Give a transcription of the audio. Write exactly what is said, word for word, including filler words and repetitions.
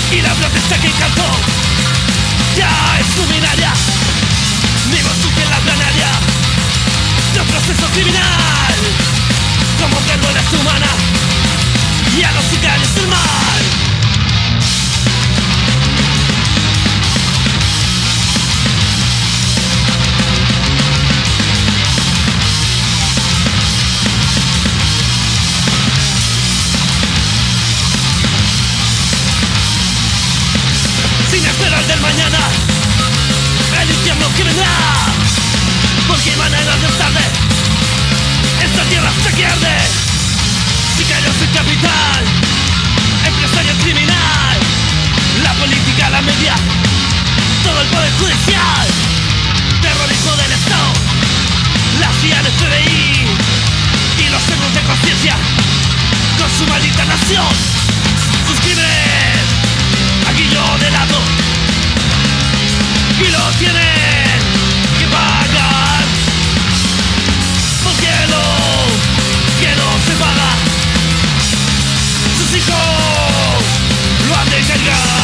Y la protesta que cantó ya es luminaria. Vimos surge la planaria de un proceso criminal, como pérgolas humana y a los sicarios del mal. Sin esperar del mañana, el infierno que vendrá, porque mañana no es tarde, esta tierra hasta que arde. Sicarios el capital, empresario criminal, la política, la media, todo el poder judicial, terrorismo del Estado, la C I A, el F B I y los centros de conciencia con su maldita nación. Sus crímenes aquí yo de lado y lo tienen que pagar, porque lo que no se paga sus hijos lo han de cargar.